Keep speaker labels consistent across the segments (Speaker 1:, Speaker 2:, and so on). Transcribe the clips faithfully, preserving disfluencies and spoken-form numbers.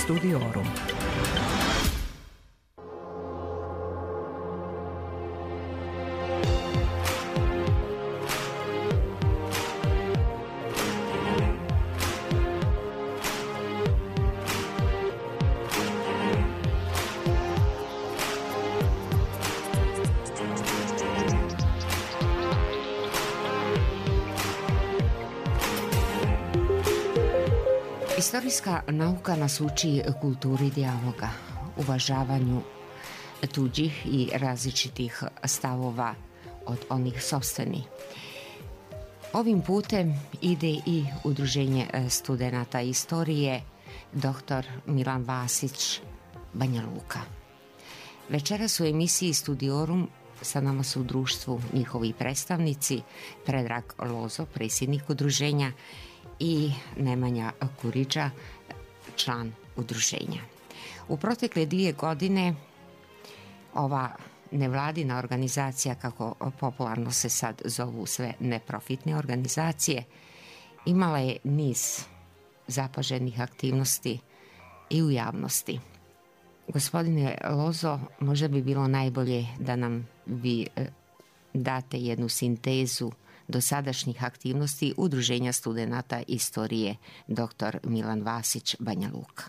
Speaker 1: Studiorum.
Speaker 2: Istorijska nauka nas uči kulturi dijaloga, uvažavanju tuđih i različitih stavova od onih sopstvenih. Ovim putem ide i Udruženje studenata istorije doktor Milan Vasić, Banja Luka. Večeras u emisiji Studiorum sa nama su u društvu njihovi predstavnici Predrag Lozo, predsjednik udruženja, i Nemanja Kuriđa, član udruženja. U protekle dvije godine ova nevladina organizacija, kako popularno se sad zovu sve neprofitne organizacije, imala je niz zapaženih aktivnosti i u javnosti. Gospodine Lozo, možda bi bilo najbolje da nam vi date jednu sintezu dosadašnjih aktivnosti Udruženja studenata istorije doktor Milan Vasić, Banja Luka.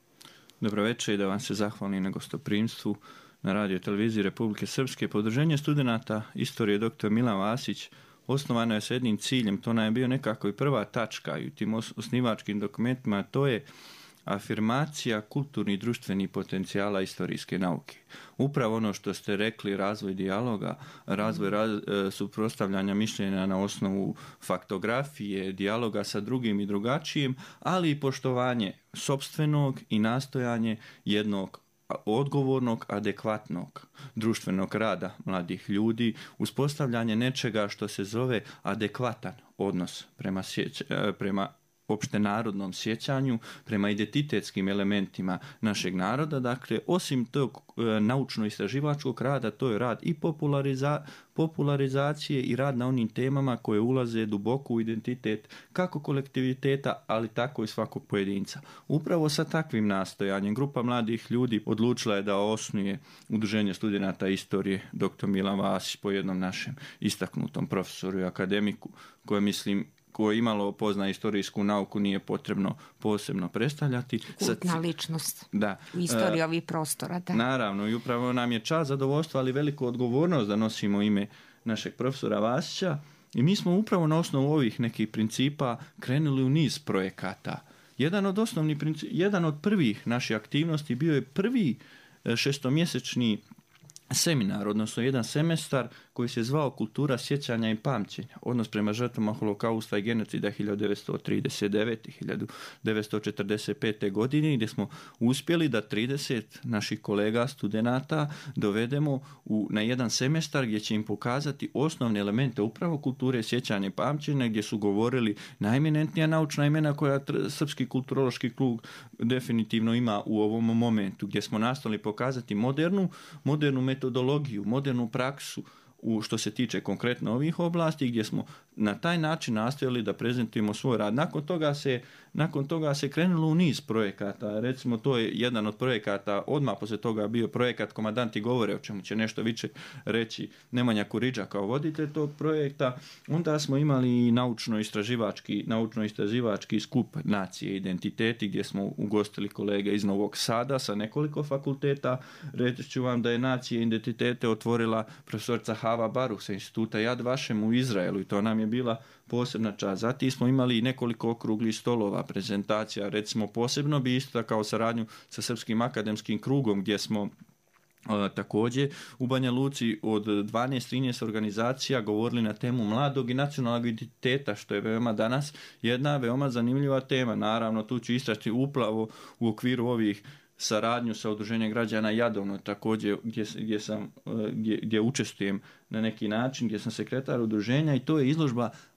Speaker 3: Dobro večer i da vam se zahvalim na gostoprimstvu na radio televiziji Republike Srpske. Udruženje studenata istorije doktor Milan Vasić osnovano je s jednim ciljem, to nam je bio nekako i prva tačka i u tim osnivačkim dokumentima, to je afirmacija kulturnih i društvenih potencijala istorijske nauke. Upravo ono što ste rekli, razvoj dijaloga, razvoj raz, suprotstavljanja mišljenja na osnovu faktografije, dijaloga sa drugim i drugačijim, ali i poštovanje sopstvenog i nastojanje jednog odgovornog, adekvatnog društvenog rada mladih ljudi, uspostavljanje nečega što se zove adekvatan odnos prema, sjeć, prema opštenarodnom sjećanju, prema identitetskim elementima našeg naroda. Dakle, osim tog e, naučno-istraživačkog rada, to je rad i populariza, popularizacije i rad na onim temama koje ulaze duboko u identitet kako kolektiviteta, ali tako i svakog pojedinca. Upravo sa takvim nastojanjem grupa mladih ljudi odlučila je da osnuje Udruženje studenata istorije doktor Milan Vasić, po jednom našem istaknutom profesoru i akademiku, koje mislim koje imalo pozna istorijsku nauku, nije potrebno posebno predstavljati.
Speaker 2: Kultna ličnost
Speaker 3: da,
Speaker 2: u istoriji ovih prostora. Da.
Speaker 3: Naravno, i upravo nam je čast, zadovoljstvo, ali veliku odgovornost da nosimo ime našeg profesora Vasića i mi smo upravo na osnovu ovih nekih principa krenuli u niz projekata. Jedan od osnovnih principa, jedan od prvih naših aktivnosti bio je prvi šestomjesečni seminar, odnosno jedan semestar koji se zvao Kultura sjećanja i pamćenja, odnos prema žrtvama holokausta i genocida hiljadu devetsto trideset devete. i hiljadu devetsto četrdeset pete. godine, gdje smo uspjeli da trideset naših kolega studenata dovedemo u, na jedan semestar gdje će im pokazati osnovne elemente upravo kulture sjećanja i pamćenja, gdje su govorili najeminentnija naučna imena koja tr- Srpski kulturološki klub definitivno ima u ovom momentu, gdje smo nastavili pokazati modernu, modernu metodologiju, modernu praksu u što se tiče konkretno ovih oblasti, gdje smo na taj način nastojali da prezentujemo svoj rad. Nakon toga se, nakon toga se krenulo u niz projekata. Recimo, to je jedan od projekata, odmah poslije toga bio projekat Komandanti govore, o čemu će nešto više reći Nemanja Kuriđa kao voditelj tog projekta. Onda smo imali i naučno-istraživački, naučno-istraživački skup nacije i identiteti, gdje smo ugostili kolege iz Novog Sada sa nekoliko fakulteta. Reći ću vam da je nacije i identitete otvorila profesorica Hava Baruh sa instituta Yad Vashem u Izraelu i to nam je bila posebna čast. Zatim smo imali nekoliko okruglih stolova, prezentacija, recimo posebno bi isto kao saradnju sa Srpskim akademskim krugom, gdje smo Uh, također u Banja Luci od dvanaest trinaest organizacija govorili na temu mladog i nacionalnog identiteta, što je veoma danas jedna veoma zanimljiva tema. Naravno, tu ću istražiti upravo u okviru ovih saradnju sa Udruženjem građana Jadovno, također gdje, gdje, sam, gdje, gdje učestvujem na neki način, gdje sam sekretar udruženja, i to je izložba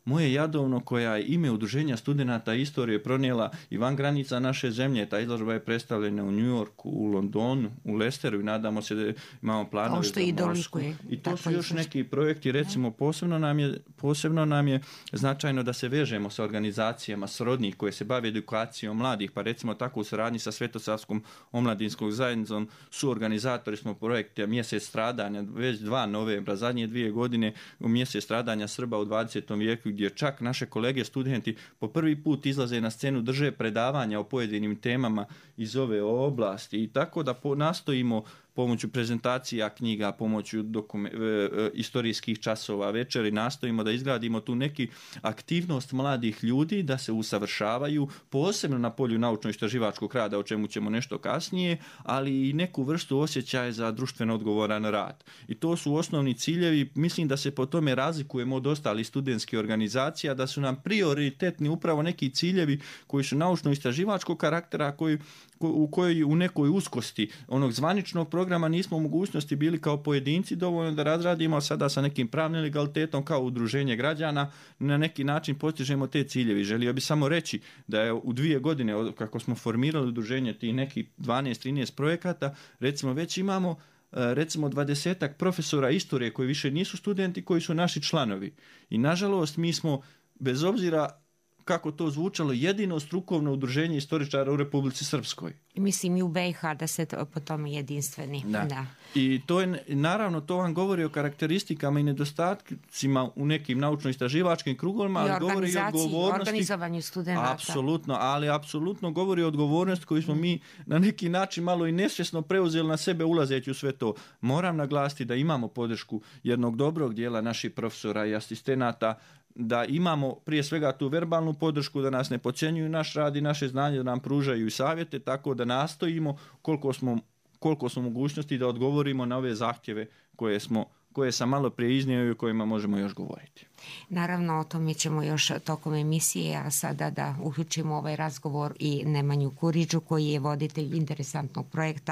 Speaker 3: Moje Jadovno, koja je ime Udruženja studenata istorije pronijela i van granica naše zemlje. Ta izložba je predstavljena u New Yorku, u Londonu, u Lesteru i nadamo se da imamo planove za Moskvu. I to su još neki projekti, recimo posebno nam je, posebno nam je značajno da se vežemo sa organizacijama srodnih koje se bave edukacijom mladih, pa recimo tako u suradnji sa Svetosavskom omladinskom zajednicom su organizatori smo projekta Mjesec stradanja, već dva novembra, zadnje dvije godine u Mjesec stradanja Srba u dvadesetom vijeku, gdje čak naše kolege studenti po prvi put izlaze na scenu, drže predavanja o pojedinim temama iz ove oblasti i tako da po, nastojimo pomoću prezentacija knjiga, pomoću dokume, e, istorijskih časova, večeri, nastojimo da izgradimo tu neki aktivnost mladih ljudi da se usavršavaju, posebno na polju naučno-istraživačkog rada, o čemu ćemo nešto kasnije, ali i neku vrstu osjećaja za društveno odgovoran rad. I to su osnovni ciljevi. Mislim da se po tome razlikujemo od ostalih studentskih organizacija, da su nam prioritetni upravo neki ciljevi koji su naučno-istraživačkog karaktera, koji u kojoj u nekoj uskosti onog zvaničnog programa nismo u mogućnosti bili kao pojedinci dovoljno da razradimo, sada sa nekim pravnim legalitetom kao udruženje građana na neki način postižemo te ciljevi. Želio bi samo reći da je u dvije godine kako smo formirali udruženje tih nekih dvanaest trinaest projekata, recimo već imamo recimo dvadesetak profesora istorije koji više nisu studenti, koji su naši članovi. I nažalost mi smo, bez obzira kako to zvučalo, jedino strukovno udruženje istoričara u Republici Srpskoj.
Speaker 2: Mislim i u B i H da se to, po tome jedinstveni.
Speaker 3: Da.
Speaker 2: Da.
Speaker 3: I to je, naravno, to vam govori o karakteristikama i nedostatcima u nekim naučno-istraživačkim krugovima, ali govori i o odgovornosti.
Speaker 2: Organizovanju studenata.
Speaker 3: Apsolutno, ali apsolutno govori o odgovornosti koju smo mi na neki način malo i nesvjesno preuzeli na sebe ulazeći u sve to. Moram naglasiti da imamo podršku jednog dobrog dijela naših profesora i asistenata, da imamo prije svega tu verbalnu podršku, da nas ne podcjenjuju naš rad i naše znanje, da nam pružaju i savjete, tako da nastojimo koliko smo, koliko smo mogućnosti da odgovorimo na ove zahtjeve koje smo koje sam malo prije iznio i o kojima možemo još govoriti.
Speaker 2: Naravno, o tome ćemo još tokom emisije, a sada da uključimo ovaj razgovor i Nemanju Kuriđu, koji je voditelj interesantnog projekta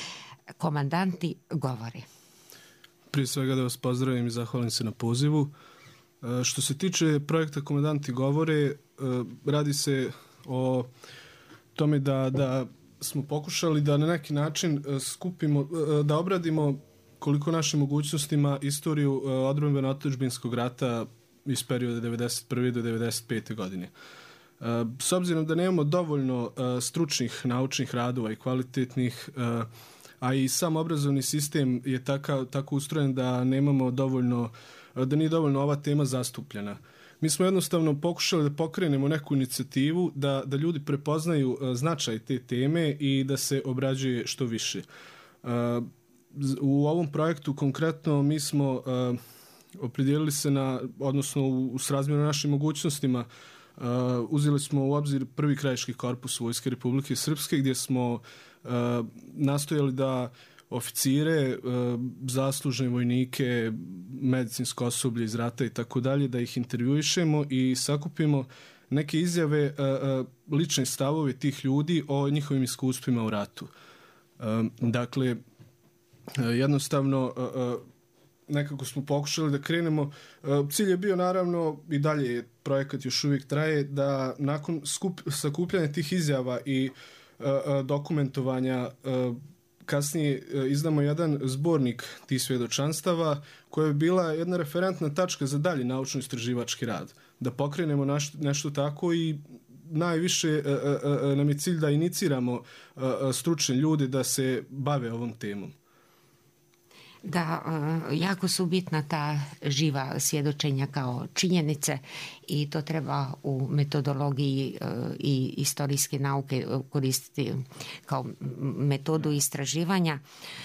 Speaker 2: Komandanti govore.
Speaker 1: Prije svega da vas pozdravim i zahvalim se na pozivu. Što se tiče projekta Komandanti govore, radi se o tome da, da smo pokušali da na neki način skupimo, da obradimo koliko našim mogućnostima istoriju odbrambeno-otadžbinskog rata iz perioda devedeset prve do devedeset pete godine. S obzirom da nemamo dovoljno stručnih naučnih radova i kvalitetnih, a i sam obrazovni sistem je tako, tako ustrojen da nemamo dovoljno, da nije dovoljno ova tema zastupljena. Mi smo jednostavno pokušali da pokrenemo neku inicijativu da, da ljudi prepoznaju značaj te teme i da se obrađuje što više. U ovom projektu konkretno mi smo opredijelili se na, odnosno u srazmjeru našim mogućnostima, uzeli smo u obzir prvi krajiški korpus Vojske Republike Srpske, gdje smo nastojali da oficire, zaslužne vojnike, medicinsko osoblje iz rata i tako dalje, da ih intervjuišemo i sakupimo neke izjave, lične stavove tih ljudi o njihovim iskustvima u ratu. Dakle, jednostavno nekako smo pokušali da krenemo. Cilj je bio naravno, i dalje projekat još uvijek traje, da nakon skup, sakupljanja tih izjava i dokumentovanja kasnije izdamo jedan zbornik tih svjedočanstava koja je bila jedna referentna tačka za dalji naučno-istraživački rad. Da pokrenemo naš, nešto tako i najviše nam je cilj da iniciramo stručne ljude da se bave ovom temom.
Speaker 2: Da, jako su bitna ta živa svjedočenja kao činjenice i to treba u metodologiji i istorijske nauke koristiti kao metodu istraživanja.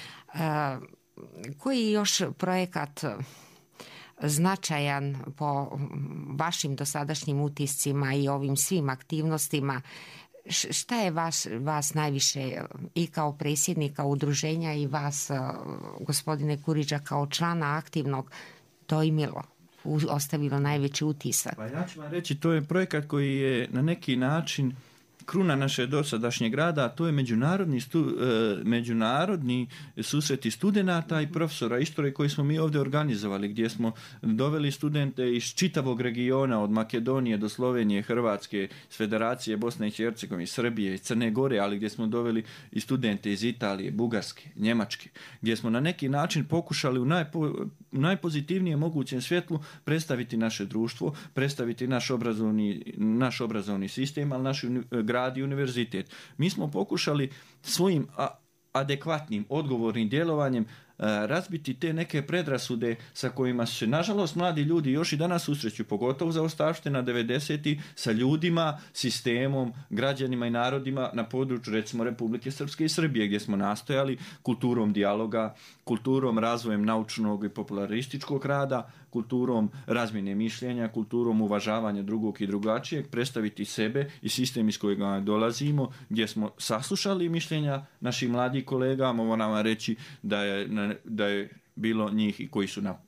Speaker 2: Koji je još projekat značajan po vašim dosadašnjim utiscima i ovim svim aktivnostima? Šta je vas, vas najviše i kao predsjednika udruženja i vas, gospodine Kuriđa, kao člana aktivnog dojmilo, ostavilo najveći utisak?
Speaker 3: Pa ja ću vam reći, to je projekat koji je na neki način kruna naše dosadašnjeg rada, to je međunarodni, stu, e, međunarodni susreti studenata i profesora istorije koji smo mi ovdje organizovali, gdje smo doveli studente iz čitavog regiona, od Makedonije do Slovenije, Hrvatske, iz Federacije Bosne i Hercegovine, Srbije, Crne Gore, ali gdje smo doveli i studente iz Italije, Bugarske, Njemačke, gdje smo na neki način pokušali u najpo, najpozitivnijem mogućem svjetlu predstaviti naše društvo, predstaviti naš obrazovni, naš obrazovni sistem, ali naš grad i univerzitet. Mi smo pokušali svojim a, adekvatnim, odgovornim djelovanjem razbiti te neke predrasude sa kojima se, nažalost, mladi ljudi još i danas susreću, pogotovo za ostavština devedesetih, sa ljudima, sistemom, građanima i narodima na području, recimo, Republike Srpske i Srbije, gdje smo nastojali kulturom dijaloga, kulturom razvojem naučnog i popularističkog rada, kulturom razmjene mišljenja, kulturom uvažavanja drugog i drugačijeg, predstaviti sebe i sistem iz kojega dolazimo, gdje smo saslušali mišljenja naših mladih kolega. Moram vam reći da je, da je bilo njih i koji su na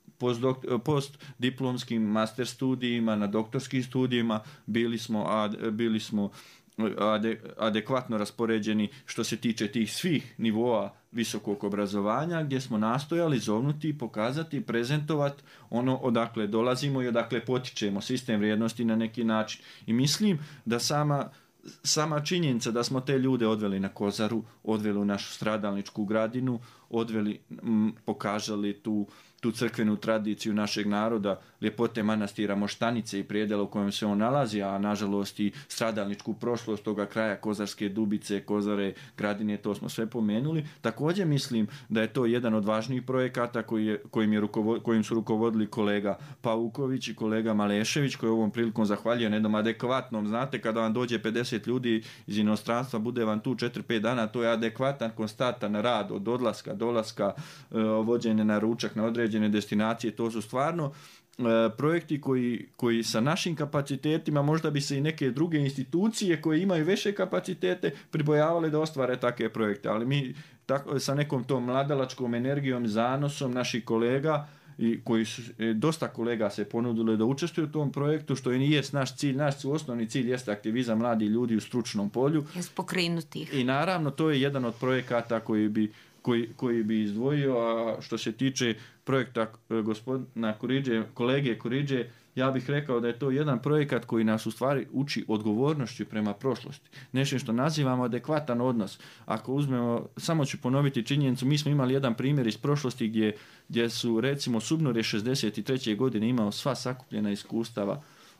Speaker 3: postdiplomskim master studijima, na doktorskim studijima, bili smo, ad, bili smo ade, adekvatno raspoređeni što se tiče tih svih nivoa visokog obrazovanja, gdje smo nastojali zovnuti, pokazati, prezentovati ono odakle dolazimo i odakle potičemo, sistem vrijednosti na neki način. I mislim da sama Sama činjenica da smo te ljude odveli na Kozaru, odveli u našu stradalničku gradinu, odveli, m, pokazali tu, tu crkvenu tradiciju našeg naroda, ljepote manastira Moštanice i prijedela u kojem se on nalazi, a nažalost i stradalničku prošlost toga kraja, Kozarske Dubice, Kozare, Gradine, to smo sve pomenuli. Također mislim da je to jedan od važnijih projekata koji je, kojim, je rukovo, kojim su rukovodili kolega Pauković i kolega Malešević, koji ovom prilikom zahvaljuje na jednom adekvatnom, znate, kada vam dođe pedeset ljudi iz inostranstva, bude vam tu četiri pet dana, to je adekvatan, konstantan rad od odlaska, dolaska, vođenje na ručak na određene destinacije. To su stvarno projekti koji, koji sa našim kapacitetima, možda bi se i neke druge institucije koje imaju veće kapacitete pribojavale da ostvare takve projekte, ali mi tako, sa nekom tom mladalačkom energijom, zanosom naših kolega, i koji su, dosta kolega se ponudilo da učestvuju u tom projektu, što i jest naš cilj, naš osnovni cilj jeste aktivizam mladih ljudi u stručnom polju.
Speaker 2: Jest pokrenuti.
Speaker 3: I naravno to je jedan od projekata koji bi Koji, koji bi izdvojio, a što se tiče projekta gospodina Kuriđe, kolege Kuriđe, ja bih rekao da je to jedan projekat koji nas u stvari uči odgovornošću prema prošlosti. Nešto što nazivamo adekvatan odnos. Ako uzmemo, samo ću ponoviti činjenicu, mi smo imali jedan primjer iz prošlosti gdje, gdje su recimo Subnor šezdeset treće godine imao sva sakupljena iskustava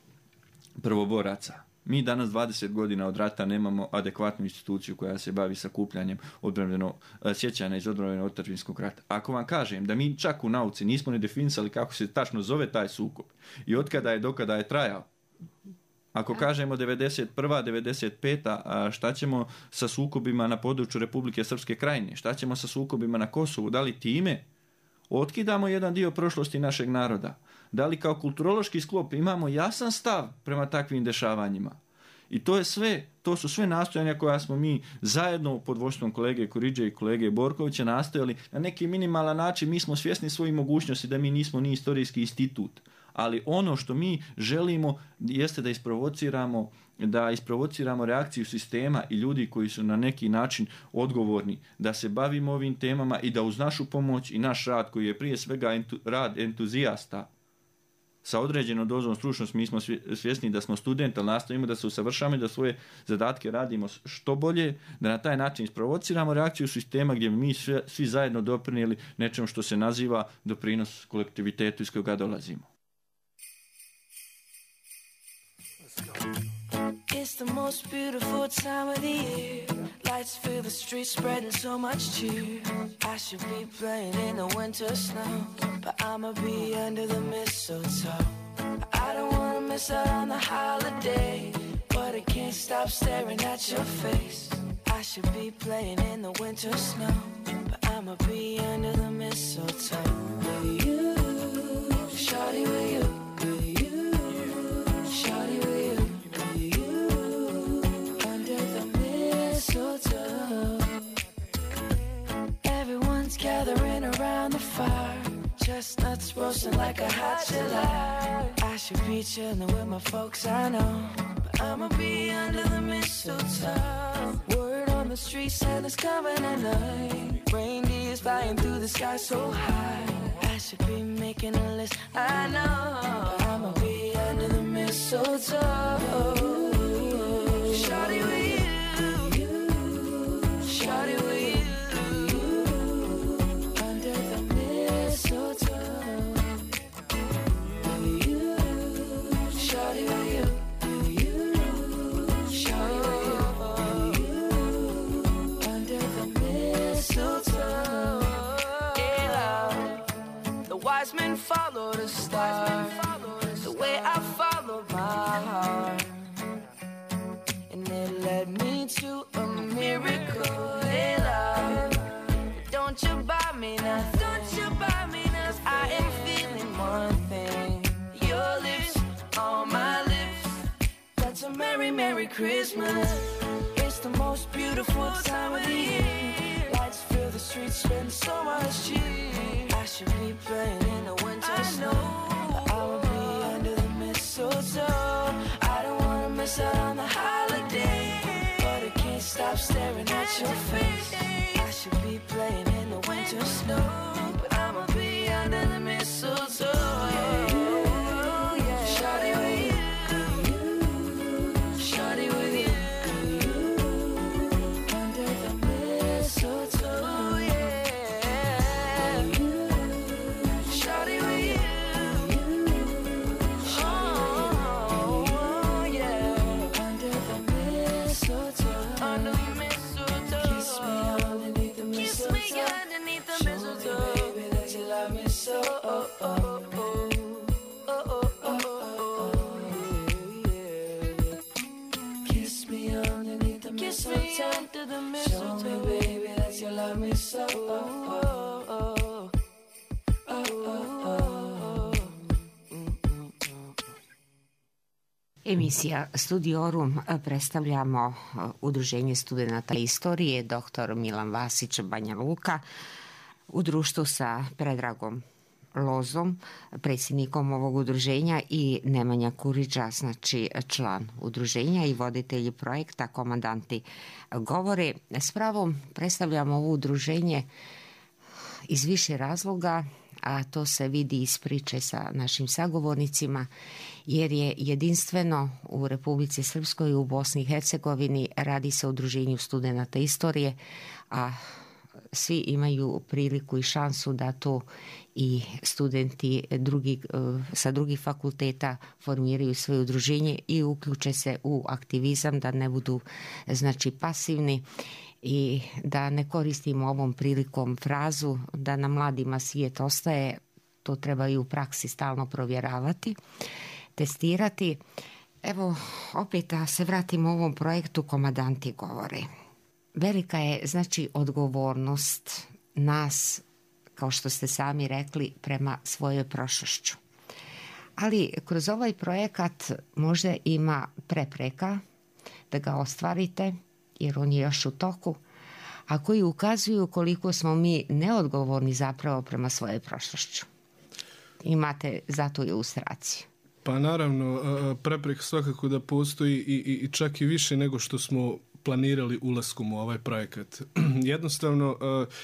Speaker 3: prvoboraca. Mi danas dvadeset godina od rata nemamo adekvatnu instituciju koja se bavi sakupljanjem odbrambenog sjećanja iz odbrambenog otadžbinskog rata. Ako vam kažem da mi čak u nauci nismo ne definisali kako se tačno zove taj sukob i od kada je do kada je trajao, ako kažemo devedeset prva devedeset peta a šta ćemo sa sukobima na području Republike Srpske Krajine, šta ćemo sa sukobima na Kosovu, da li time otkidamo jedan dio prošlosti našeg naroda? Da li kao kulturološki sklop imamo jasan stav prema takvim dešavanjima? I to je sve, to su sve nastojanja koja smo mi zajedno pod vodstvom kolege Kuriđe i kolege Borkovića nastojali na neki minimalan način. Mi smo svjesni svojih mogućnosti da mi nismo ni istorijski institut, ali ono što mi želimo jeste da isprovociramo da isprovociramo reakciju sistema i ljudi koji su na neki način odgovorni, da se bavimo ovim temama i da uz našu pomoć i naš rad, koji je prije svega entu, rad entuzijasta sa određenom dozom stručnosti, mi smo svjesni da smo studenti, ali nastavimo da se usavršamo i da svoje zadatke radimo što bolje, da na taj način isprovociramo reakciju sistema gdje mi svi, svi zajedno doprinijeli nečemu što se naziva doprinos kolektivitetu iz kojega dolazimo.
Speaker 4: It's the most beautiful time of the year. Lights fill the streets, spreading so much cheer. I should be playing in the winter snow, but I'ma be under the mistletoe. I don't wanna miss out on the holiday, but I can't stop staring at your face. I should be playing in the winter snow, but I'ma be under the mistletoe. With you, shawty, with you. Everyone's gathering around the fire, chestnuts roasting like a hot July. I should be chilling with my folks, I know, but I'ma be under the mistletoe. Word on the street, Santa's coming at night. Reindeer's flying through the sky so high. I should be making a list, I know. But I'ma be under the mistletoe. Shawty with you, shawty with you, under the mistletoe. You, shawty with you. Wise men follow the star, the way I followed my heart, and it led me to a miracle. Hey love, don't you buy me nothing, don't you buy me nothing. I am feeling one thing, your lips on my lips. That's a merry, merry Christmas. It's the most beautiful time of the year. Lights fill the streets, spend so much cheer. I should be playing in the winter snow, but I will be under the mistletoe. I don't wanna miss out on the holiday, but I can't stop staring at your face. I should be playing in the winter snow, but I'ma be under the mistletoe. Shawty with you, shawty with you, under the mistletoe.
Speaker 2: Emisija Studiorum predstavljamo Udruženje studenata istorije doktor Milan Vasić, Banja Luka, u društvu sa Predragom Lozom, predsjednikom ovog udruženja, i Nemanja Kuriđa, znači član udruženja i voditelji projekta Komandanti govore. S pravom predstavljamo ovo udruženje iz više razloga, a to se vidi iz priče sa našim sagovornicima, jer je jedinstveno u Republici Srpskoj i u Bosni i Hercegovini. Radi se o Udruženju studenata istorije, a svi imaju priliku i šansu da to i studenti drugi, sa drugih fakulteta formiraju svoje udruženje i uključe se u aktivizam, da ne budu znači pasivni i da ne koristimo ovom prilikom frazu da na mladima svijet ostaje. To treba i u praksi stalno provjeravati, testirati. Evo, opet da se vratimo ovom projektu Komandanti govore. Velika je znači odgovornost nas, kao što ste sami rekli, prema svojoj prošlošću. Ali kroz ovaj projekat možda ima prepreka da ga ostvarite, jer on je još u toku, a koji ukazuju koliko smo mi neodgovorni zapravo prema svojoj prošlošću. Imate za to ilustraciju.
Speaker 1: Pa naravno, prepreka svakako da postoji i, i, i čak i više nego što smo planirali ulaskom u ovaj projekat. Jednostavno,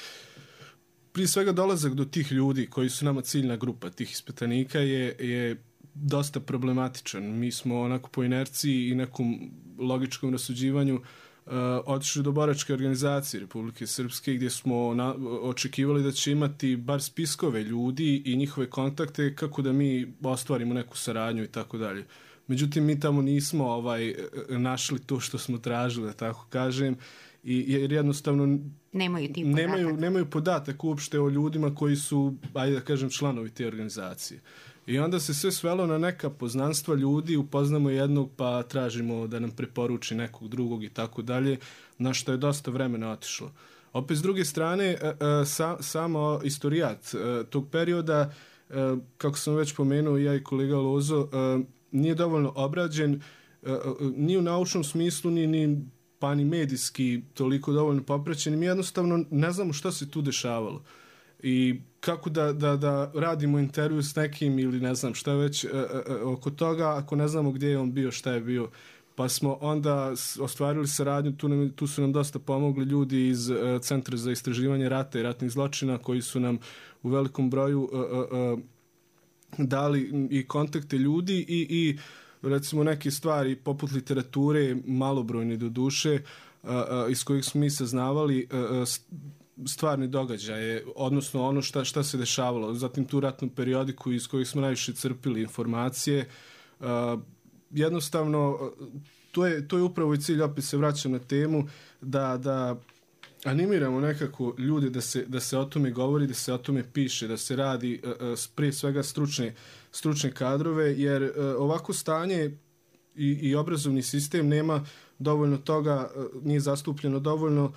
Speaker 1: prije svega dolazak do tih ljudi koji su nama ciljna grupa, tih ispitanika, je, je dosta problematičan. Mi smo onako po inerciji i nekom logičkom rasuđivanju uh, otišli do boračke organizacije Republike Srpske, gdje smo na, očekivali da će imati bar spiskove ljudi i njihove kontakte kako da mi ostvarimo neku saradnju i tako dalje. Međutim, mi tamo nismo ovaj našli to što smo tražili, da tako kažem, i jer jednostavno
Speaker 2: nemaju,
Speaker 1: nemaju, nemaju podatak uopšte o ljudima koji su, ajde da kažem, članovi te organizacije. I onda se sve svelo na neka poznanstva ljudi, upoznamo jednog pa tražimo da nam preporuči nekog drugog i tako dalje, na što je dosta vremena otišlo. Opet s druge strane, sa, samo istorijat tog perioda, kako sam već pomenuo ja i kolega Lozo, nije dovoljno obrađen, ni u naučnom smislu, ni, ni pa ni medijski toliko dovoljno popraćen. Mi jednostavno ne znamo šta se tu dešavalo. I kako da, da, da radimo intervju s nekim ili ne znam šta već oko toga, ako ne znamo gdje je on bio, šta je bio. pa smo onda ostvarili saradnju, tu, nam, tu su nam dosta pomogli ljudi iz uh, Centra za istraživanje rata i ratnih zločina koji su nam u velikom broju uh, uh, uh, dali i kontakte ljudi i, i recimo neke stvari poput literature, malobrojne do duše, uh, uh, iz kojih smo mi saznavali uh, stvarni događaje, odnosno ono šta, šta se dešavalo. Zatim tu ratnu periodiku iz kojih smo najviše crpili informacije. Uh, jednostavno, to je, to je upravo i cilj, opet se vraćam na temu, da, da animiramo nekako ljude da se, da se o tome govori, da se o tome piše, da se radi uh, prije svega stručne, stručne kadrove, jer uh, ovako stanje i, i obrazovni sistem nema dovoljno toga, uh, nije zastupljeno dovoljno.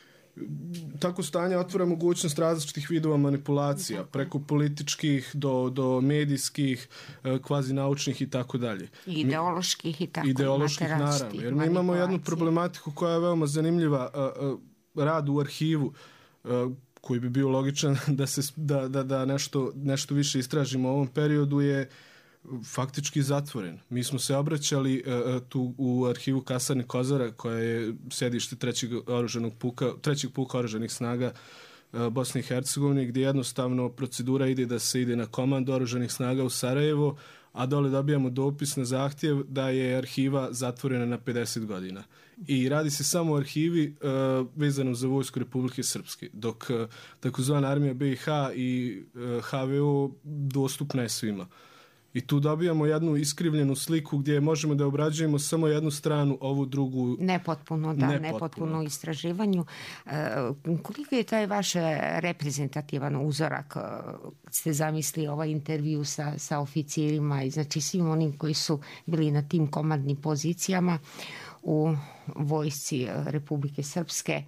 Speaker 1: Tako stanje otvara mogućnost različitih vidova manipulacija, preko političkih do, do medijskih, kvazi naučnih i tako dalje.
Speaker 2: Ideoloških i tako.
Speaker 1: Ideoloških, naravno. Jer mi imamo jednu problematiku koja je veoma zanimljiva, rad u arhivu, koji bi bio logičan da, se, da, da, da nešto, nešto više istražimo u ovom periodu, je faktički zatvoren. Mi smo se obraćali uh, tu u arhivu kasarne Kozara, koja je sedište trećeg oružanog puka, trećeg puka oružanih snaga uh, Bosne i Hercegovine, gdje jednostavno procedura ide da se ide na komandu oružanih snaga u Sarajevo, a dole dobijamo dopis na zahtjev da je arhiva zatvorena na pedeset godina. I radi se samo o arhivi uh, vezano za Vojsku Republike Srpske, dok uh, takozvana armija B i H i uh, H V O dostupna je svima. I tu dobijamo jednu iskrivljenu sliku gdje možemo da obrađujemo samo jednu stranu, ovu drugu
Speaker 2: nepotpuno, da,
Speaker 1: nepotpuno,
Speaker 2: nepotpuno istraživanju. E, koliko je taj vaš reprezentativan uzorak? Ste zamislili ovaj intervju sa, sa oficirima i znači svim onim koji su bili na tim komandnim pozicijama u vojsci Republike Srpske,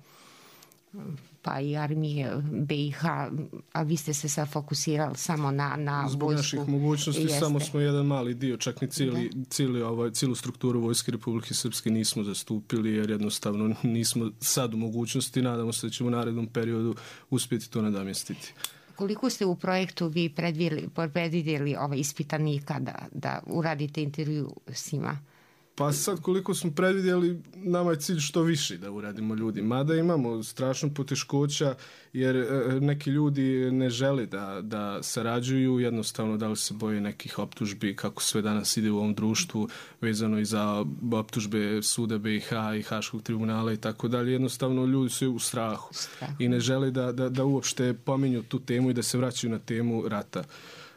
Speaker 2: pa i armije B i H, a vi ste se sad fokusirali samo na, na
Speaker 1: Zbog
Speaker 2: vojsku.
Speaker 1: naših mogućnosti
Speaker 2: Jeste.
Speaker 1: Samo smo jedan mali dio, čak ni cijeli, cijeli, ovaj, cijelu strukturu Vojske Republike Srpske nismo zastupili, jer jednostavno nismo sad u mogućnosti, nadamo se da ćemo u narednom periodu uspjeti to nadomjestiti.
Speaker 2: Koliko ste u projektu vi predvidjeli, predvidjeli ovaj ispitanika da, da uradite intervju s njima?
Speaker 1: Pa sad koliko smo predvidjeli, nama je cilj što više da uradimo ljudi. Mada imamo strašno poteškoća jer e, neki ljudi ne žele da, da sarađuju, jednostavno da li se boje nekih optužbi, kako sve danas ide u ovom društvu, vezano i za optužbe suda B i H i Haškog tribunala i tako dalje. Jednostavno ljudi su u strahu
Speaker 2: Strah.
Speaker 1: i ne žele da, da, da uopšte pominju tu temu i da se vraćaju na temu rata.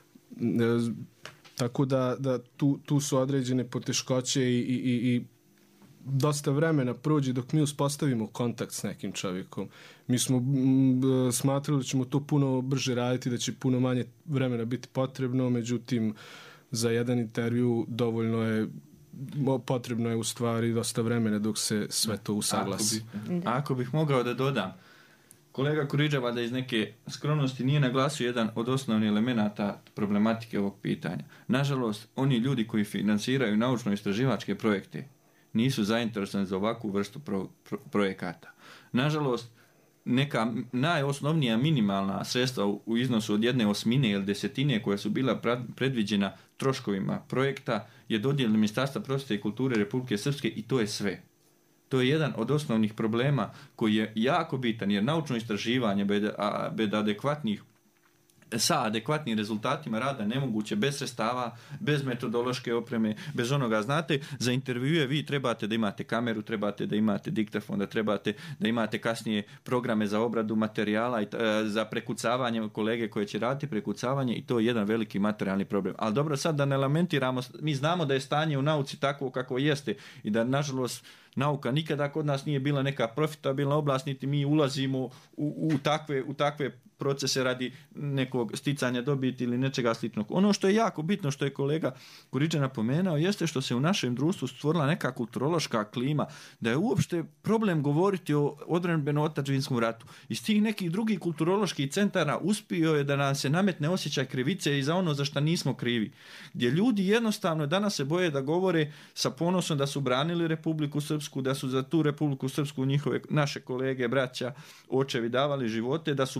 Speaker 1: E, Tako da, da tu, tu su određene poteškoće i, i, i dosta vremena prođe dok mi uspostavimo kontakt s nekim čovjekom. Mi smo m, smatrali da ćemo to puno brže raditi, da će puno manje vremena biti potrebno, međutim za jedan intervju dovoljno je, potrebno je u stvari dosta vremena dok se sve to usaglasi.
Speaker 3: Ako, bi, ako bih mogao da dodam, kolega Kuriđava da iz neke skromnosti nije naglasio jedan od osnovnih elemenata problematike ovog pitanja. Nažalost, oni ljudi koji finansiraju naučno-istraživačke projekte nisu zainteresovani za ovakvu vrstu pro, pro, projekata. Nažalost, neka najosnovnija minimalna sredstva u, u iznosu od jedne osmine ili desetine koja su bila predviđena troškovima projekta je dodijeljeno Ministarstva prosvjete i kulture Republike Srpske i to je sve. To je jedan od osnovnih problema koji je jako bitan, jer naučno istraživanje bez adekvatnih, sa adekvatnim rezultatima rada nemoguće, bez sredstava, bez metodološke opreme, bez onoga. Znate, za intervjue vi trebate da imate kameru, trebate da imate diktafon, da trebate da imate kasnije programe za obradu materijala, i za prekucavanje, kolege koje će raditi prekucavanje, i to je jedan veliki materijalni problem. Ali dobro, sad da ne lamentiramo, mi znamo da je stanje u nauci takvo kako jeste i da, nažalost, nauka nikada kod nas nije bila neka profitabilna oblast, niti mi ulazimo u, u, takve, u takve procese radi nekog sticanja dobiti ili nečega sličnog. Ono što je jako bitno, što je kolega Kuriđa napomenuo, jeste što se u našem društvu stvorila neka kulturološka klima, da je uopšte problem govoriti o odbrambeno-otadžbinskom ratu. Iz tih nekih drugih kulturoloških centara uspio je da nam se nametne osjećaj krivice i za ono za što nismo krivi. Gdje ljudi jednostavno danas se boje da govore sa ponosom da su branili Republiku Srpsku, da su za tu Republiku Srpsku njihove, naše kolege, braća, očevi davali živote, da su branili,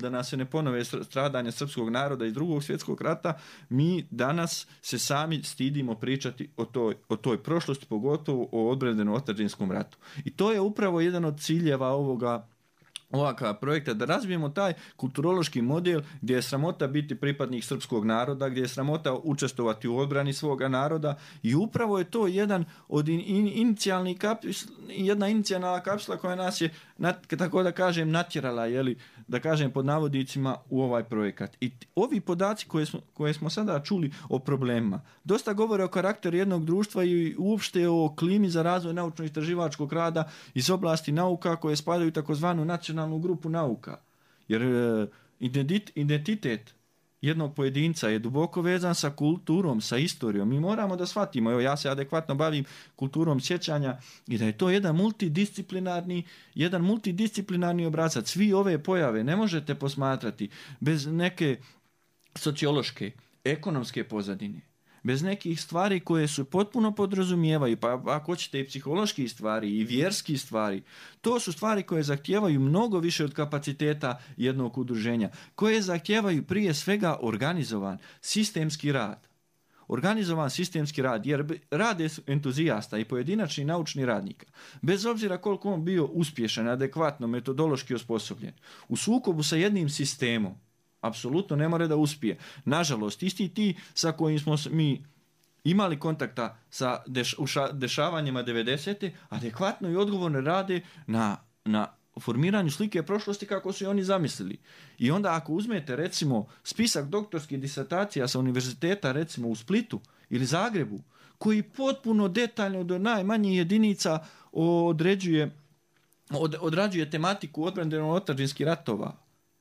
Speaker 3: da nas se ne ponove stradanja srpskog naroda iz drugog svjetskog rata, mi danas se sami stidimo pričati o toj, o toj prošlosti, pogotovo o odbrambenom otadžinskom ratu. I to je upravo jedan od ciljeva ovoga ovakva projekta, da razvijemo taj kulturološki model gdje je sramota biti pripadnik srpskog naroda, gdje je sramota učestvovati u odbrani svoga naroda, i upravo je to jedan od in, in, inicijalnih kapsula, jedna inicijalna kapsula koja nas je, nat, tako da kažem, natjerala, jeli, da kažem pod navodnicima, u ovaj projekat. I ovi podaci koje smo, koje smo sada čuli o problemima dosta govore o karakteru jednog društva i uopšte o klimi za razvoj naučno-istraživačkog rada iz oblasti nauka koje spadaju u takozvanu nacionalnu grupu nauka. Jer e, identitet jednog pojedinca je duboko vezan sa kulturom, sa istorijom. Mi moramo da shvatimo, evo ja se adekvatno bavim kulturom sjećanja, i da je to jedan multidisciplinarni, jedan multidisciplinarni obrazac. Svi ove pojave ne možete posmatrati bez neke sociološke, ekonomske pozadine, bez nekih stvari koje su potpuno podrazumijevaju, pa ako hoćete i psihološki stvari i vjerski stvari, to su stvari koje zahtijevaju mnogo više od kapaciteta jednog udruženja, koje zahtijevaju prije svega organizovan sistemski rad. Organizovan sistemski rad, jer rad entuzijasta i pojedinačni naučni radnika, bez obzira koliko on bio uspješan, adekvatno, metodološki osposobljen, u sukobu sa jednim sistemom, apsolutno ne more da uspije. Nažalost, isti ti sa kojim smo mi imali kontakta sa deš, uša, dešavanjima devedesete adekvatno i odgovorno rade na, na formiranju slike prošlosti kako su i oni zamislili. I onda ako uzmete recimo spisak doktorskih disertacija sa univerziteta recimo u Splitu ili Zagrebu, koji potpuno detaljno do najmanjih jedinica određuje, od, odrađuje tematiku odbrambeno-otadžbinskih ratova.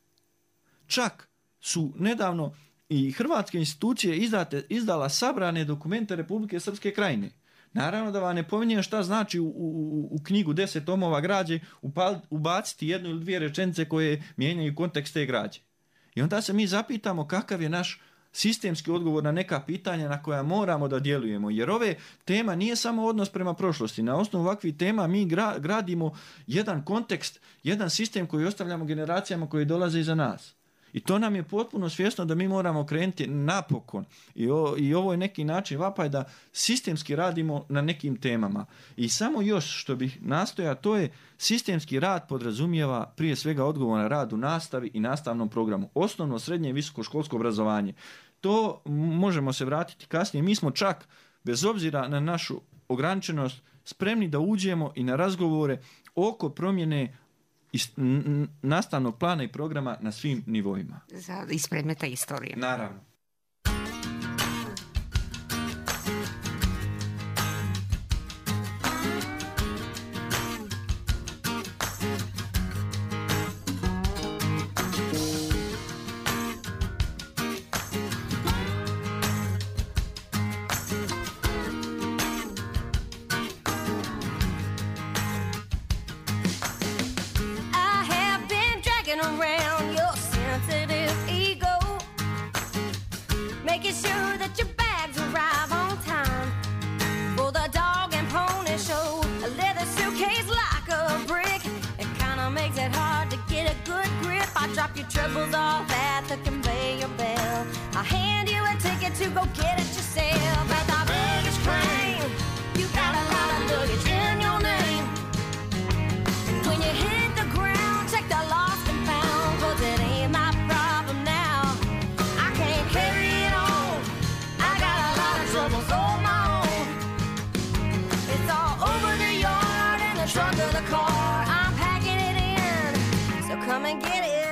Speaker 3: Čak su nedavno i hrvatske institucije izdate, izdala sabrane dokumente Republike Srpske Krajine. Naravno da vam ne pominjem šta znači u, u, u knjigu deset tomova građe upal, ubaciti jednu ili dvije rečenice koje mijenjaju kontekst te građe. I onda se mi zapitamo kakav je naš sistemski odgovor na neka pitanja na koja moramo da djelujemo. Jer ove tema nije samo odnos prema prošlosti. Na osnovu ovakvih tema mi gra, gradimo jedan kontekst, jedan sistem koji ostavljamo generacijama koji dolaze iza nas. I to nam je potpuno svjesno da mi moramo krenuti napokon. I, o, i ovo je neki način vapaj da sistemski radimo na nekim temama. I samo još što bih nastojao, to je sistemski rad podrazumijeva prije svega odgovoran rad u nastavi i nastavnom programu. Osnovno, srednje i visokoškolsko obrazovanje. To možemo se vratiti kasnije. Mi smo čak, bez obzira na našu ograničenost, spremni da uđemo i na razgovore oko promjene iz nastavnog plana i programa na svim nivoima.
Speaker 2: Za, iz predmeta istorije.
Speaker 3: Naravno.
Speaker 5: Drop your troubles off at the conveyor belt. I'll hand you a ticket to go get it yourself. At the biggest crane, you got a lot of luggage in your name. When you hit the ground, check the lost and found, 'cause it ain't my problem now. I can't carry it on. I got a lot of troubles on my own. It's all over the yard and the trunk of the car. I'm packing it in, so come and get it.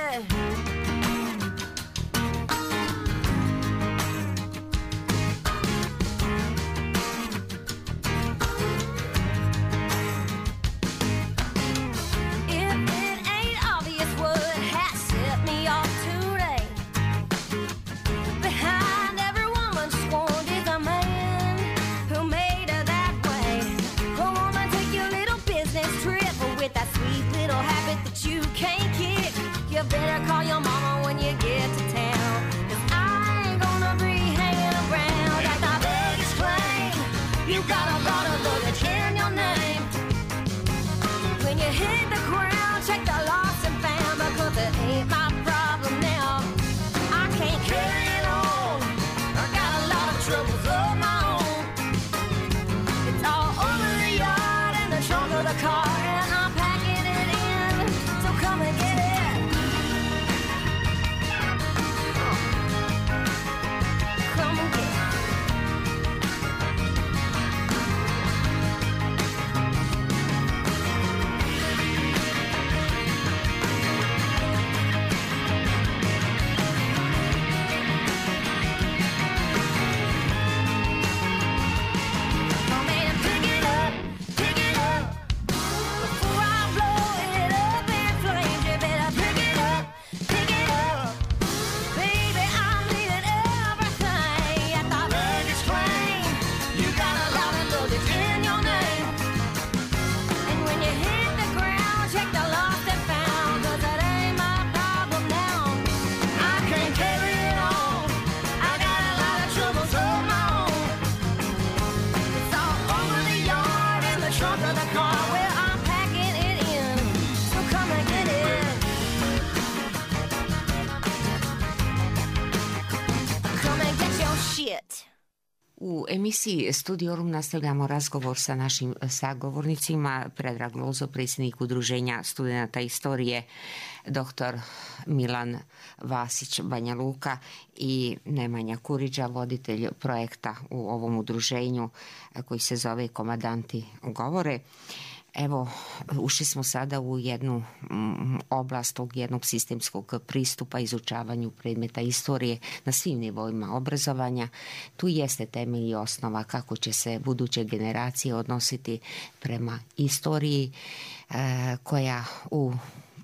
Speaker 2: U emisiji Studiorum nastavljamo razgovor sa našim sagovornicima. Predrag Lozo, predsjednik Udruženja studenata istorije, doktor Milan Vasić Banja Luka i Nemanja Kuriđa, voditelj projekta u ovom udruženju koji se zove Komadanti govore. Evo, ušli smo sada u jednu oblast tog jednog sistemskog pristupa izučavanju predmeta istorije na svim nivoima obrazovanja. Tu jeste temelj i osnova kako će se buduće generacije odnositi prema istoriji koja u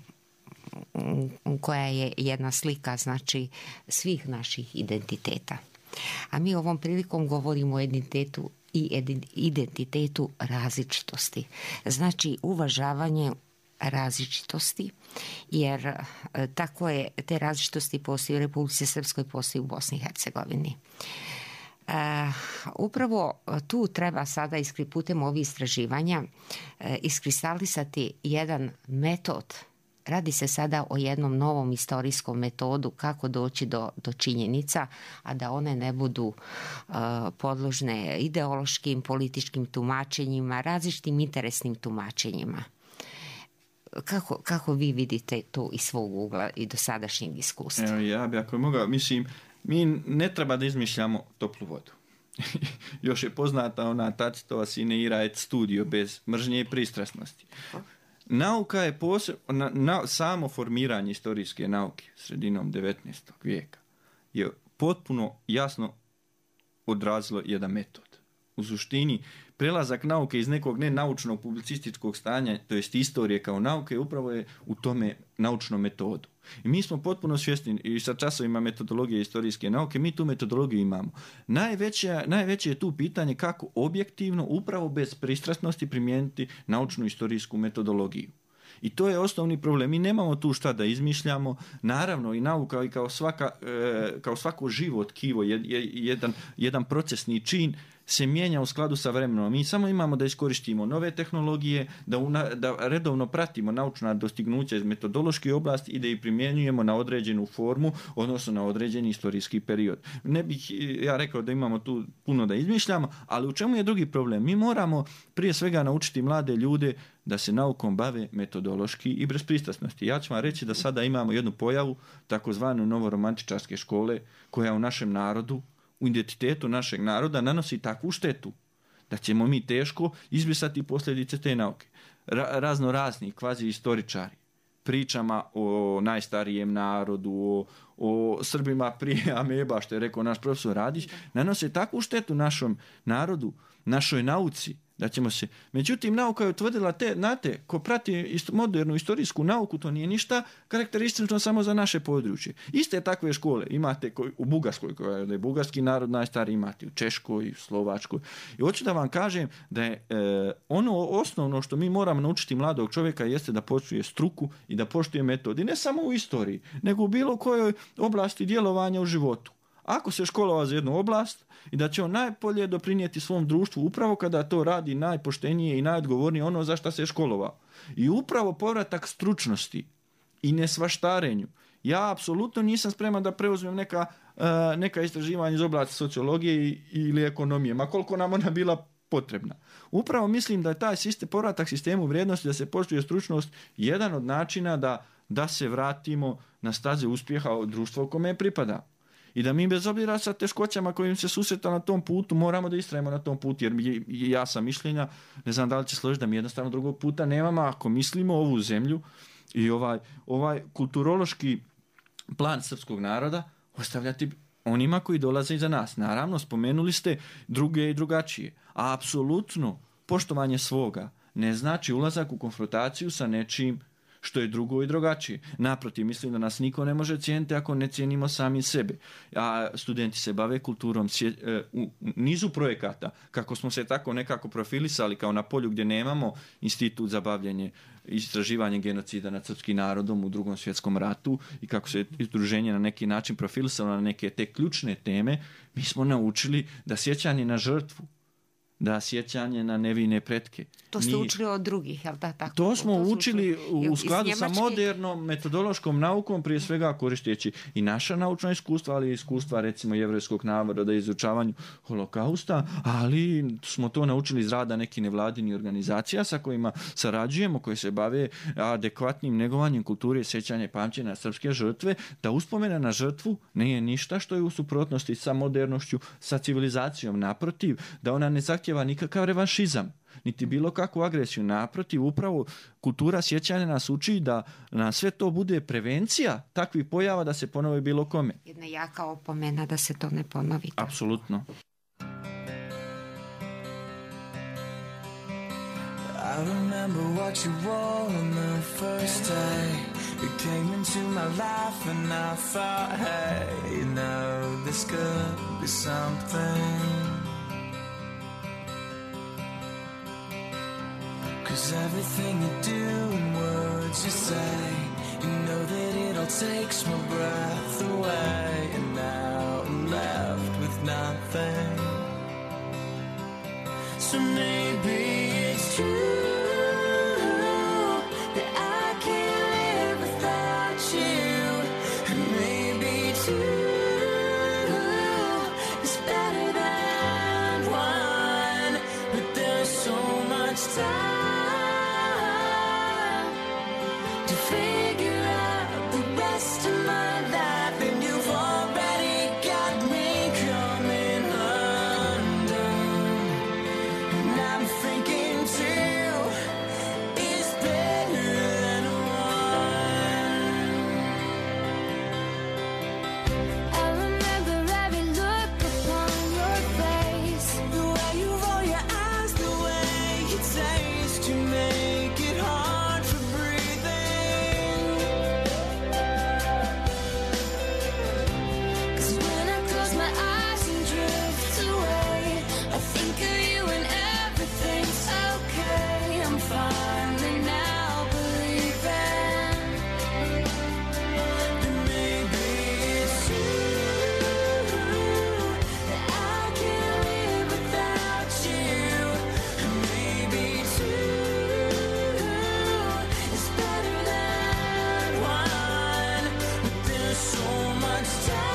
Speaker 2: koja je jedna slika, znači, svih naših identiteta. A mi ovom prilikom govorimo o identitetu i identitetu različitosti. Znači uvažavanje različitosti, jer tako je, te različitosti postoji u Republici Srpskoj, postoji u Bosni i Hercegovini. Uh, upravo tu treba sada iskri, putem ovih istraživanja uh, iskristalisati jedan metod. Radi se sada o jednom novom istorijskom metodu kako doći do, do činjenica, a da one ne budu uh, podložne ideološkim, političkim tumačenjima, različitim interesnim tumačenjima. Kako, kako vi vidite to iz svog ugla i dosadašnjeg iskustva?
Speaker 3: Evo, ja bi ako mogao, mislim, mi ne treba da izmišljamo toplu vodu. Još je poznata ona Tacitova sine ira et studio, bez mržnje i pristrasnosti. Nauka je posebno, na, na, samo formiranje istorijske nauke sredinom devetnaestog vijeka je potpuno jasno odrazilo jedan metod. U suštini, prelazak nauke iz nekog nenaučnog publicističkog stanja, to jest istorije kao nauke, upravo je u tome naučnom metodu. I mi smo potpuno svjesni, i sa časovima metodologije istorijske nauke, mi tu metodologiju imamo. Najveće, najveće je tu pitanje kako objektivno, upravo bez pristrasnosti, primijeniti naučnu istorijsku metodologiju. I to je osnovni problem. Mi nemamo tu šta da izmišljamo. Naravno, i nauka, i kao, svaka, e, kao svako živo tkivo, je, je, jedan, jedan procesni čin, se mijenja u skladu sa vremenom. Mi samo imamo da iskoristimo nove tehnologije, da, una, da redovno pratimo naučna dostignuća iz metodološke oblasti i da ih primjenjujemo na određenu formu, odnosno na određeni istorijski period. Ne bih ja rekao da imamo tu puno da izmišljamo, ali u čemu je drugi problem? Mi moramo prije svega naučiti mlade ljude da se naukom bave metodološki i bez pristrasnosti. Ja ću vam reći da sada imamo jednu pojavu, takozvanu novoromantičarske škole, koja u našem narodu, u identitetu našeg naroda nanosi takvu štetu da ćemo mi teško izbrisati posljedice te nauke. Ra- razno razni kvazi istoričari pričama o najstarijem narodu, o, o Srbima prije ameba, što je rekao naš profesor Radić, nanose takvu štetu našom narodu, našoj nauci, da ćemo se... Međutim, nauka je utvrdila te, znate, ko prati ist, modernu istorijsku nauku, to nije ništa karakteristično samo za naše područje. Iste takve škole imate ko, u Bugarskoj, koja je bugarski narod najstariji, imate u Češkoj, u Slovačkoj. I hoću da vam kažem da je e, ono osnovno što mi moramo naučiti mladog čovjeka jeste da poštuje struku i da poštuje metod. I ne samo u istoriji, nego u bilo kojoj oblasti djelovanja u životu. Ako se školovao za jednu oblast i da će on najbolje doprinijeti svom društvu upravo kada to radi najpoštenije i najodgovornije ono za što se je školovao. I upravo povratak stručnosti i nesvaštarenju. Ja apsolutno nisam spreman da preuzmem neka, uh, neka istraživanja iz oblasti sociologije ili ekonomije, ma koliko nam ona bila potrebna. Upravo mislim da je taj sistem, povratak sistemu vrijednosti, da se poštuje stručnost, jedan od načina da, da se vratimo na staze uspjeha od društva u kome pripada. I da mi bez obzira sa teškoćama kojim se susreta na tom putu moramo da istrajemo na tom putu, jer mi, ja sam mišljenja, ne znam da li će složiti da mi jednostavno drugog puta nemamo, ako mislimo ovu zemlju i ovaj, ovaj kulturološki plan srpskog naroda ostavljati onima koji dolaze iza nas. Naravno, spomenuli ste druge i drugačije, a apsolutno poštovanje svoga ne znači ulazak u konfrontaciju sa nečim što je drugo i drugačije. Naprotiv, mislim da nas niko ne može cijeniti ako ne cijenimo sami sebe. A studenti se bave kulturom u nizu projekata, kako smo se tako nekako profilisali kao na polju gdje nemamo institut za bavljenje istraživanje genocida nad srpskim narodom u Drugom svjetskom ratu i kako se udruženje na neki način profilisalo na neke te ključne teme, mi smo naučili da sjećanje na žrtvu da sjećanje na nevine pretke.
Speaker 2: To ste
Speaker 3: Nije...
Speaker 2: učili od drugih, jel da tako?
Speaker 3: To smo
Speaker 2: to
Speaker 3: učili u, u skladu
Speaker 2: Njemačke...
Speaker 3: sa modernom metodološkom naukom, prije svega koristeći i naša naučna iskustva, ali i iskustva recimo jevrejskog naroda izučavanju holokausta, ali smo to naučili iz rada nekih nevladinih organizacija sa kojima sarađujemo, koji se bave adekvatnim negovanjem kulture, sjećanja i pamćenja na srpske žrtve, da uspomena na žrtvu nije ništa što je u suprotnosti sa modernošću, sa civilizacijom. Naprotiv, da ona ne zahtjeva nikakav revanšizam, niti bilo kakvu agresiju. Naprotiv, upravo kultura sjećanja nas uči da na sve to bude prevencija takvih pojava da se ponovi bilo kome.
Speaker 2: Jedna jaka opomena da se to ne ponovi.
Speaker 3: Apsolutno.
Speaker 4: I remember what you wore on the first day. You came into my life and I thought, hey, you know, this could be something. 'Cause everything you do and words you say, you know that it all takes my breath away. And now I'm left with nothing. So maybe it's true that I can't live without you. And maybe two is better than one. But there's so much time to figure out the rest of my life, and you've already got me coming undone. And I'm thinking two is better than one. I remember every look upon your face, the way you roll your eyes, the way you taste, you make it hard for breathing. 'Cause when I close my eyes and drift away, I think of you and everything's okay. I'm finally now believing that maybe it's true that I can't live without you. And maybe two is better than one. But there's so much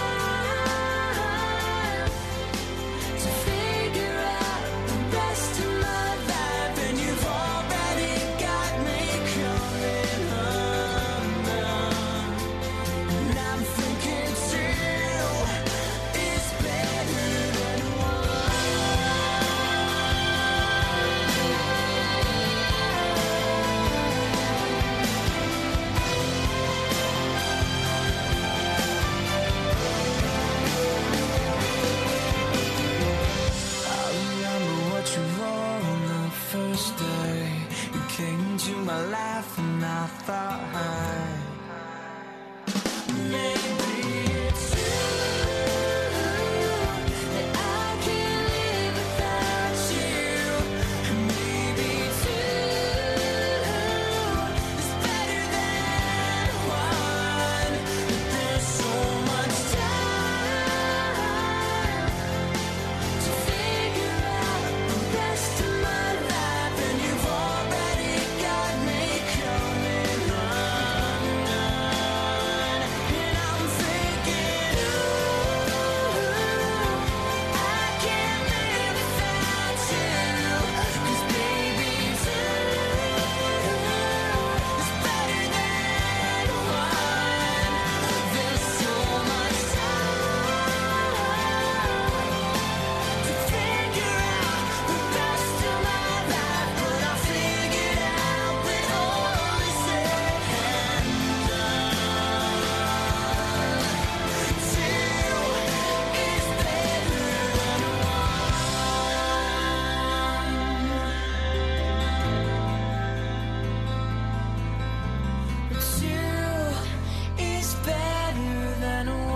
Speaker 4: time to figure out the rest of my life, and you've already got me coming undone. And I'm thinking two is better than I remember what you wore on the first day. You came into my life and I thought, hey, maybe it's true that I can't live without you. And maybe two is better than one. But there's so much time to figure out the rest of my life, and you've already got me coming undone. And I'm thinking, ooh, I can't live without you. 'Cause baby, two is better than one. There's so much time to figure out the rest of my life, but I figured out when all is said and done. Two is better than one. Two is better than one.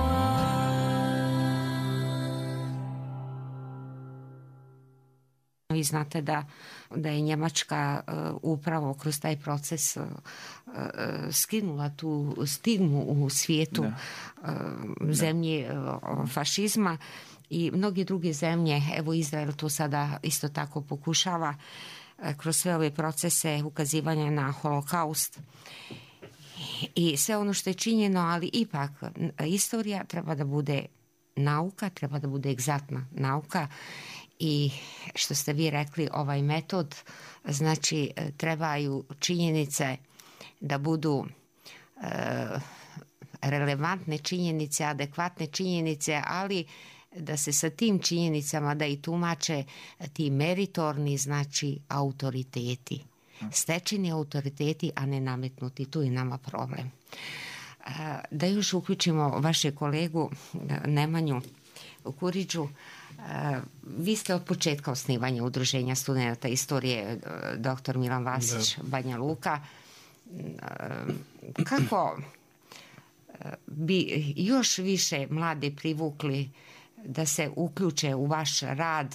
Speaker 2: Vi znate da, da je Njemačka uh, upravo kroz taj proces uh, uh, skinula tu stigmu u svijetu uh, zemlji uh, fašizma. i mnogi druge zemlje, evo Izrael to sada isto tako pokušava kroz sve ove procese ukazivanja na holokaust i sve ono što je činjeno, ali ipak istorija treba da bude nauka, treba da bude egzaktna nauka i što ste vi rekli, ovaj metod, znači trebaju činjenice da budu e, relevantne činjenice, adekvatne činjenice, ali da se sa tim činjenicama da i tumače ti meritorni, znači autoriteti, stečeni autoriteti, a ne nametnuti. Tu je nama problem. Da još uključimo vaše kolegu Nemanju Kuriđu. Vi ste od početka osnivanja Udruženja studenata istorije doktor Milan Vasić, da. Banja Luka. Kako bi još više mlade privukli da se uključe u vaš rad,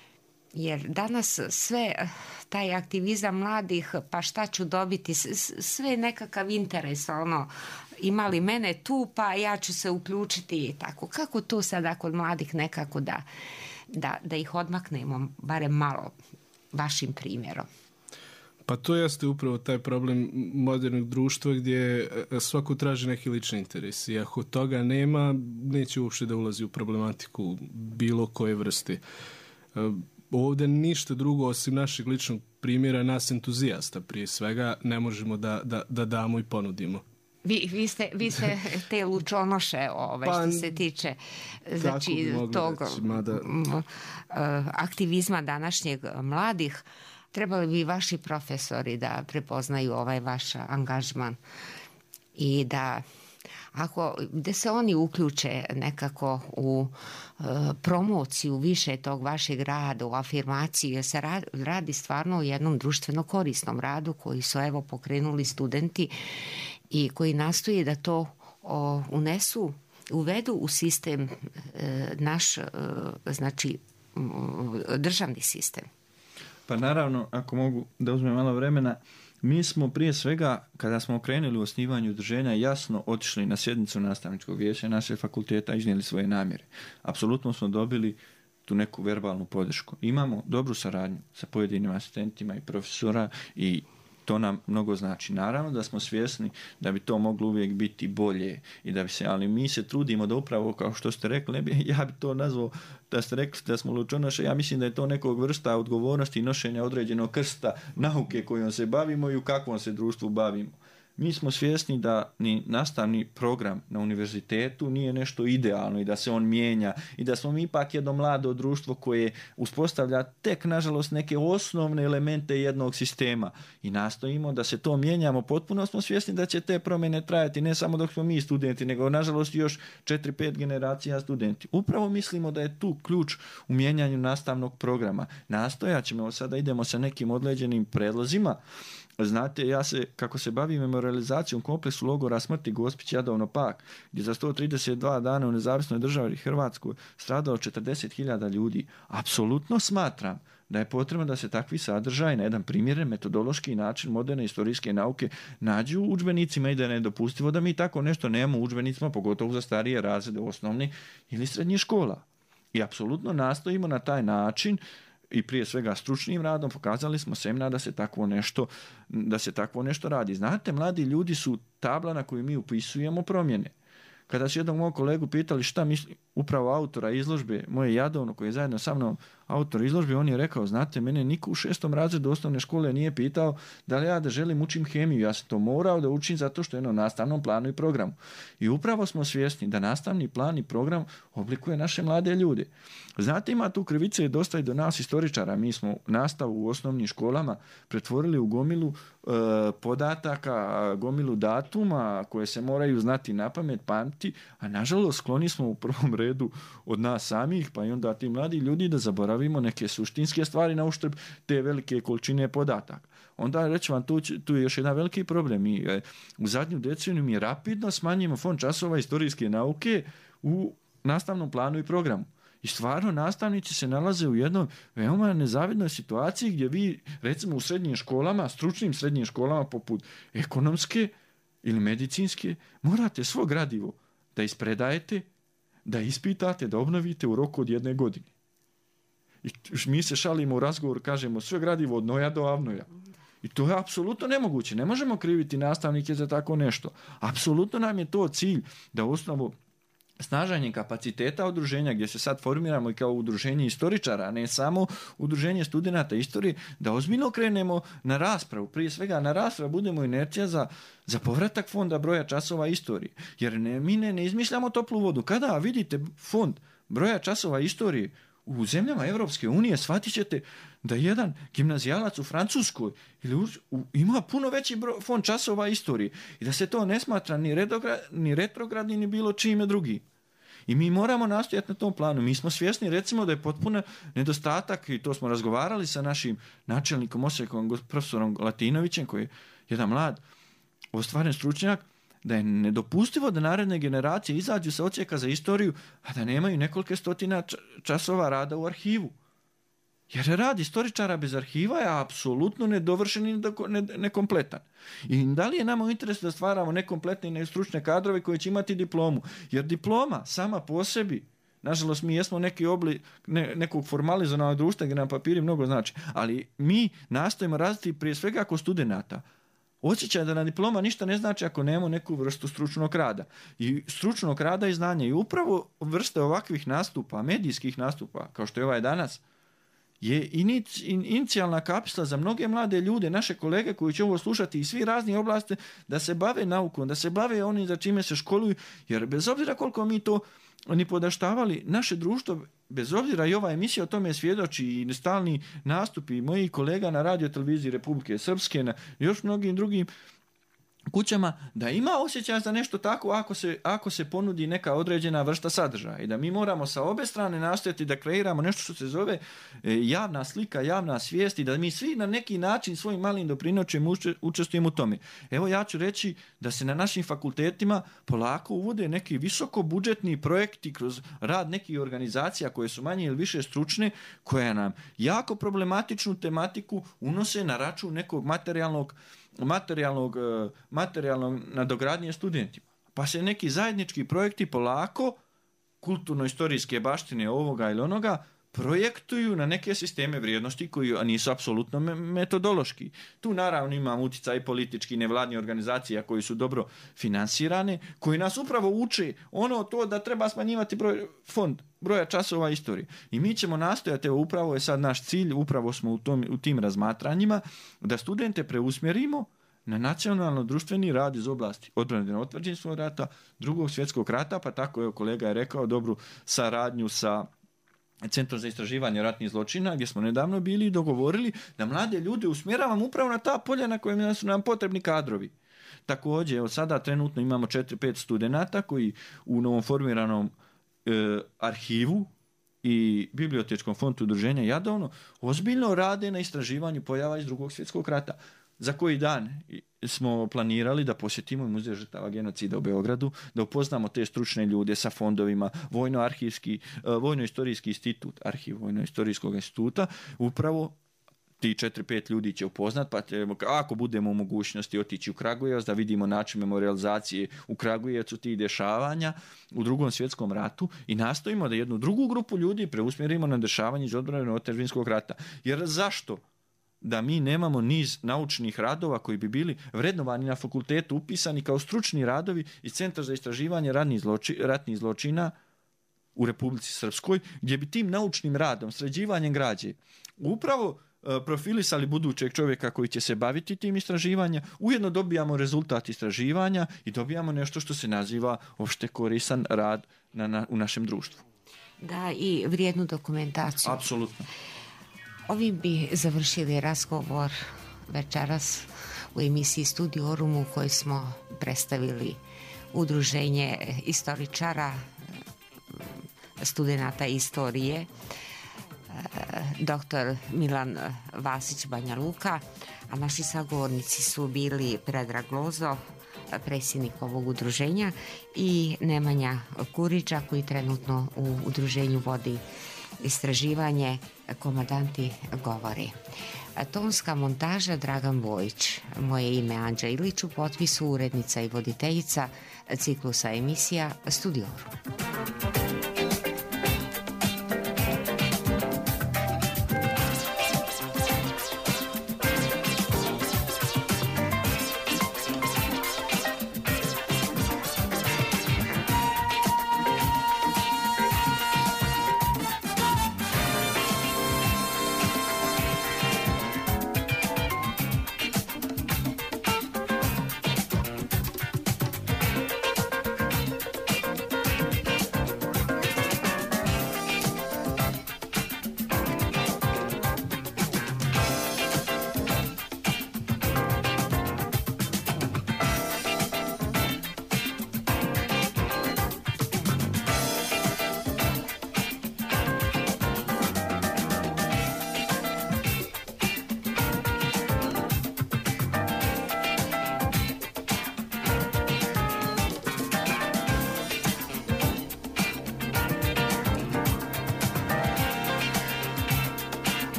Speaker 2: jer danas sve taj aktivizam mladih, pa šta ću dobiti, sve nekakav interes, ono, imali mene tu, pa ja ću se uključiti i tako. Kako to sada kod mladih nekako da, da, da ih odmaknemo, barem malo, vašim primjerom?
Speaker 1: Pa to jeste upravo taj problem modernog društva gdje svako traži neki lični interes i ako toga nema, neće uopšte da ulazi u problematiku bilo koje vrste. Ovdje ništa drugo osim našeg ličnog primjera, nas entuzijasta prije svega, ne možemo da, da, da damo i ponudimo.
Speaker 2: Vi, vi, ste, vi ste te lučonoše ovaj, pa, što se tiče znači, tog reći, mada... aktivizma današnjeg mladih. Trebali bi vaši profesori da prepoznaju ovaj vaš angažman i da ako da se oni uključe nekako u e, promociju više tog vašeg rada, u afirmaciju, jer se radi, radi stvarno o jednom društveno korisnom radu koji su evo pokrenuli studenti i koji nastoje da to o, unesu, uvedu u sistem e, naš, e, znači državni sistem.
Speaker 3: Pa naravno, ako mogu da uzmem malo vremena, mi smo prije svega, kada smo krenuli u osnivanju udruženja, jasno otišli na sjednicu nastavničkog vijeća našeg fakulteta i iznijeli svoje namjere. Apsolutno smo dobili tu neku verbalnu podršku. Imamo dobru saradnju sa pojedinim asistentima i profesora i to nam mnogo znači. Naravno da smo svjesni da bi to moglo uvijek biti bolje i da bi se, ali mi se trudimo da upravo, kao što ste rekli, ne bi, ja bi to nazvao, da ste rekli da smo lučonoše, ja mislim da je to nekog vrsta odgovornosti i nošenja određenog krsta nauke kojom se bavimo i u kakvom se društvu bavimo. Mi smo svjesni da ni nastavni program na univerzitetu nije nešto idealno i da se on mijenja i da smo mi ipak jedno mlado društvo koje uspostavlja tek, nažalost, neke osnovne elemente jednog sistema i nastojimo da se to mijenjamo. Potpuno smo svjesni da će te promjene trajati ne samo dok smo mi studenti, nego nažalost još četiri pet generacija studenti. Upravo mislimo da je tu ključ u mijenjanju nastavnog programa. Nastojat ćemo, sada idemo sa nekim određenim predlozima. Znate, ja se, kako se bavim memorializacijom kompleksu logora smrti Gospić Jadovno Pag, gdje za sto trideset dva dana u nezavisnoj državi Hrvatskoj stradalo četrdeset hiljada ljudi, apsolutno smatram da je potrebno da se takvi sadržaj na jedan primjeren metodološki način moderne istorijske nauke nađu u udžbenicima i da je nedopustivo da mi tako nešto nemamo u udžbenicima, pogotovo za starije razrede osnovne ili srednjih škola. I apsolutno nastojimo na taj način i prije svega stručnim radom pokazali smo seminar da se takvo nešto, da se takvo nešto radi. Znate, mladi ljudi su tabla na koju mi upisujemo promjene. Kada su jednog mog kolegu pitali šta misli upravo autora izložbe, moje Jadovno koji je zajedno sa mnom autor izložbe, on je rekao, znate, mene niko u šestom razredu osnovne škole nije pitao da li ja da želim učim hemiju. Ja sam to morao da učim zato što je na nastavnom planu i programu. I upravo smo svjesni da nastavni plan i program oblikuje naše mlade ljude. Znate, ima tu krivice dosta i do nas istoričara. Mi smo nastavu u osnovnim školama pretvorili u gomilu e, podataka, gomilu datuma koje se moraju znati napamet, pamti, a nažalost skloni smo u prvom redu od nas samih, pa i onda ti mladi ljudi da zaboravimo neke suštinske stvari na uštrb te velike količine podataka. Onda reći vam, tu, tu je još jedan veliki problem. Mi e, u zadnju deceniju mi rapidno smanjimo fond časova istorijske nauke u nastavnom planu i programu. I stvarno nastavnici se nalaze u jednoj veoma nezavidnoj situaciji gdje vi, recimo u srednjim školama, stručnim srednjim školama poput ekonomske ili medicinske, morate svo gradivo da ispredajete, da ispitate, da obnovite u roku od jedne godine. I mi se šalimo u razgovoru, kažemo sve gradivo od noja do avnoja. I to je apsolutno nemoguće. Ne možemo kriviti nastavnike za tako nešto. Apsolutno nam je to cilj da u osnovu snažanje kapaciteta udruženja, gdje se sad formiramo i kao udruženje istoričara, a ne samo udruženje studenata istorije, da ozbiljno krenemo na raspravu. Prije svega na raspravu budemo inercija za, za povratak fonda broja časova istorije. Jer ne, mi ne, ne izmišljamo toplu vodu. Kada vidite fond broja časova istorije u zemljama Europske unije, shvatit ćete da jedan gimnazijalac u Francuskoj ili u, u, ima puno veći broj, fond časova istorije i da se to ne smatra ni, redogra, ni retrogradni ni bilo čime drugi. I mi moramo nastojati na tom planu. Mi smo svjesni recimo da je potpuno nedostatak, i to smo razgovarali sa našim načelnikom Osijekom, profesorom Latinovićem, koji je jedan mlad ostvaren stručnjak, da je nedopustivo da naredne generacije izađu sa odsjeka za istoriju, a da nemaju nekoliko stotina časova rada u arhivu. Jer rad istoričara bez arhiva je apsolutno nedovršen i nekompletan. I da li je nama u interesu da stvaramo nekompletne i nestručne kadrove koji će imati diplomu? Jer diploma sama po sebi, nažalost mi jesmo neki oblik ne, nekog formalizovanog društva gdje nam papiri mnogo znači, ali mi nastojimo razviti prije svega ako studenata osjećaj da na diploma ništa ne znači ako nemamo neku vrstu stručnog rada. I stručnog rada i znanja. I upravo vrste ovakvih nastupa, medijskih nastupa, kao što je ovaj danas, je inici, inicijalna kapisla za mnoge mlade ljude, naše kolege koji će ovo slušati iz svih raznih oblasti, da se bave naukom, da se bave onim za čime se školuju, jer bez obzira koliko mi to ni podaštavali, naše društvo, bez obzira i ova emisija o tome svjedoči i stalni nastupi mojih kolega na radio televiziji Republike Srpske, na još mnogim drugim kućama, da ima osjećaj za nešto tako ako se, ako se ponudi neka određena vrsta sadržaja i da mi moramo sa obe strane nastojati da kreiramo nešto što se zove javna slika, javna svijest i da mi svi na neki način svojim malim doprinoćem učestvujemo u tome. Evo ja ću reći da se na našim fakultetima polako uvode neki visoko budžetni projekti kroz rad nekih organizacija koje su manje ili više stručne, koje nam jako problematičnu tematiku unose na račun nekog materijalnog materijalnog, materijalnog nadogradnje studentima. Pa se neki zajednički projekti polako kulturno-istorijske baštine ovoga ili onoga projektuju na neke sisteme vrijednosti koji nisu apsolutno metodološki. Tu naravno imamo utjecaj politički nevladnih organizacija koji su dobro finansirane, koji nas upravo uče ono to da treba smanjivati broj, fond broja časova istorije. I mi ćemo nastojati, evo upravo je sad naš cilj, upravo smo u, tom, u tim razmatranjima, da studente preusmjerimo na nacionalno-društveni rad iz oblasti odbrane otadžbinskog rata, drugog svjetskog rata, pa tako je kolega je rekao dobru saradnju sa Centrom za istraživanje ratnih zločina, gdje smo nedavno bili i dogovorili da mlade ljude usmjeravamo upravo na ta polja na kojima su nam potrebni kadrovi. Također, evo sada trenutno imamo četiri pet studenata koji u novom formiranom e, arhivu i bibliotečkom fondu udruženja Jadovno ozbiljno rade na istraživanju pojava iz drugog svjetskog rata. Za koji dan smo planirali da posjetimo Muzej žrtava genocida u Beogradu, da upoznamo te stručne ljude sa fondovima, Vojno-arhivski, Vojno-istorijski institut, arhiv Vojno-istorijskog instituta, upravo ti četiri pet ljudi će upoznat, pa ćemo, ako budemo u mogućnosti otići u Kragujevac, da vidimo način memorializacije u Kragujevcu tih dešavanja u drugom svjetskom ratu i nastojimo da jednu drugu grupu ljudi preusmjerimo na dešavanje iz odbrane otadžbinskog rata. Jer zašto da mi nemamo niz naučnih radova koji bi bili vrednovani na fakultetu, upisani kao stručni radovi iz Centra za istraživanje ratnih, zloči, ratnih zločina u Republici Srpskoj, gdje bi tim naučnim radom, sređivanjem građe, upravo e, profilisali budućeg čovjeka koji će se baviti tim istraživanja, ujedno dobijamo rezultat istraživanja i dobijamo nešto što se naziva opšte koristan rad na, na, u našem društvu.
Speaker 2: Da, i vrijednu dokumentaciju.
Speaker 3: Apsolutno.
Speaker 2: Ovim bi završili razgovor večeras u emisiji Studio Orum u kojoj smo predstavili udruženje istoričara, studenata istorije, doktor Milan Vasić Banja Luka, a naši sagovornici su bili Predrag Lozo, predsjednik ovog udruženja, i Nemanja Kurića koji trenutno u udruženju vodi istraživanje Komandanti govori. Tonska montaža Dragan Bojić, moje ime Anđa Ilić, u potpisu urednica i voditeljica ciklusa emisija Studioru.